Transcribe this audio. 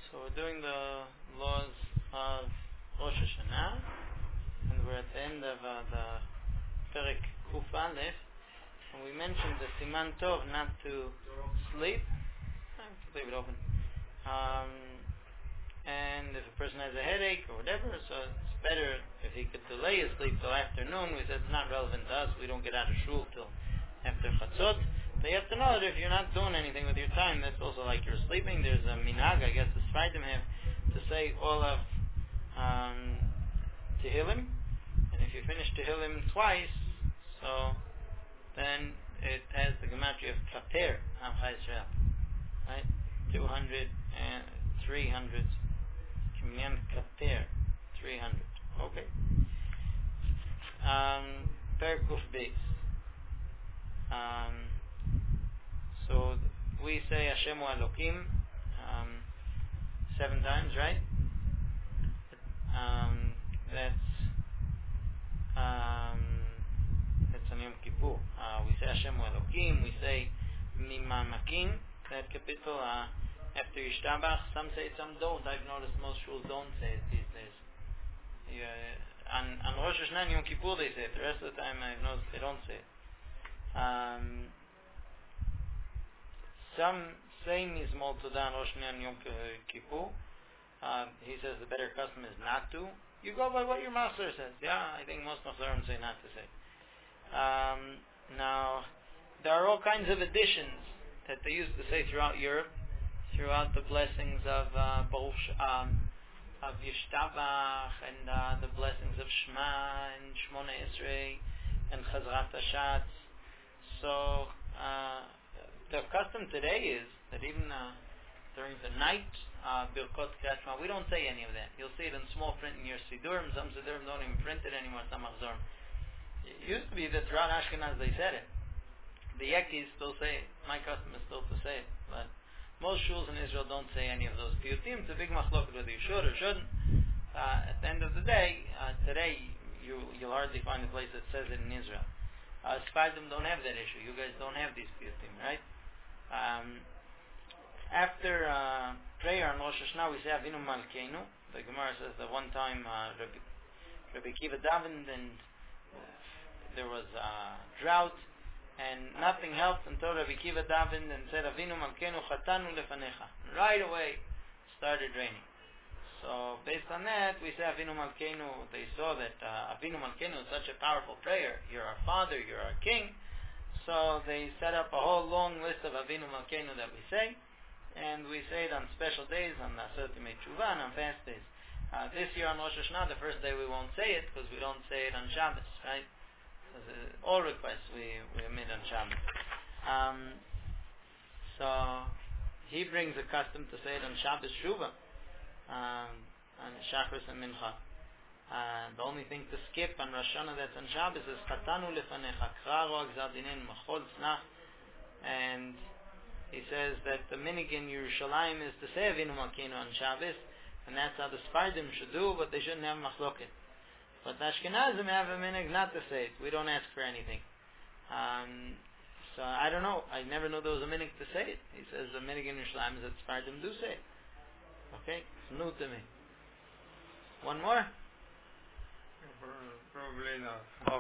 So we're doing the laws of Rosh Hashanah, and we're at the end of the Perek Kuf Aleph, and we mentioned the Siman Tov not to sleep. Leave it open. And if a person has a headache or whatever, so it's better if he could delay his sleep till afternoon. We said it's not relevant to us. We don't get out of shul till after Chatzot. But you have to know that if you're not doing anything with your time, that's also like you're sleeping. There's a minhag, I guess the Sfardim have, to say all of Tehillim. And if you finish Tehillim twice, so then it has the gematria of Kater, Amcha Yisrael. Right? 200 and 300. Kinyan Kater. 300. Okay. Perek Kuf Beis. So we say Hashem Elokim 7 times, right? That's on Yom Kippur. We say Hashem Elokim. We say Mimamakin. That capital after Yishtabach. Some say it, some don't. I've noticed most shuls don't say it these days. On Rosh Hashanah and Yom Kippur they say it. The rest of the time I've noticed they don't say it. Some say Mizmor Todah on Rosh Hashanah and Yom Kippur. He says the better custom is not to. You go by what your master says. Yeah, I think most Machzorim say not to say. Now, there are all kinds of additions that they used to say throughout Europe, throughout the blessings of Yishtabach and the blessings of Shema and Shmona Esrei and Chazrat Hashatz. So the custom today is that even during the night, Birkot Kriyat Shema, we don't say any of that. You'll see it in small print in your Sidurim. Some Sidurim don't even print it anymore. Some Machzorim. It used to be that throughout Ashkenaz they said it. The Yekis still say it. My custom is still to say it. But most shuls in Israel don't say any of those piyutim. It's a big machloket whether you should or shouldn't. At the end of the day, today you'll hardly find a place that says it in Israel. Sfardim don't have that issue. You guys don't have these piyutim, right? After prayer on Rosh Hashanah, we say Avinu Malkeinu. The Gemara says that one time Rabbi Akiva davened and there was drought and nothing helped until Rabbi Akiva davened and said Avinu Malkeinu Chatanu Lefanecha. Right away started raining. So based on that, we say Avinu Malkeinu. They saw that Avinu Malkeinu is such a powerful prayer. You're our Father, you're our King. So they set up a whole long list of Avinu Malkeinu that we say. And we say it on special days, on Aseret Yemei Teshuvah, and on fast days. This year on Rosh Hashanah, the first day we won't say it because we don't say it on Shabbos, right? All requests we omit on Shabbos. So he brings a custom to say it on Shabbos Shuvah, on Shachris and Mincha. The only thing to skip on Rosh Hashanah that's on Shabbos is Chatanu Lefanecha, Kra Ro'ak Zadinin, Machol Tzlach, and he says that the minig in Yerushalayim is to say Avinu Malkeinu on Shabbos, and that's how the Sfardim should do, but they shouldn't have machloket. But the Ashkenazim have a minig not to say it. We don't ask for anything. So I don't know. I never knew there was a minig to say it. He says the minig in Yerushalayim is that Sfardim do say it. Okay? It's new to me. One more? Probably not.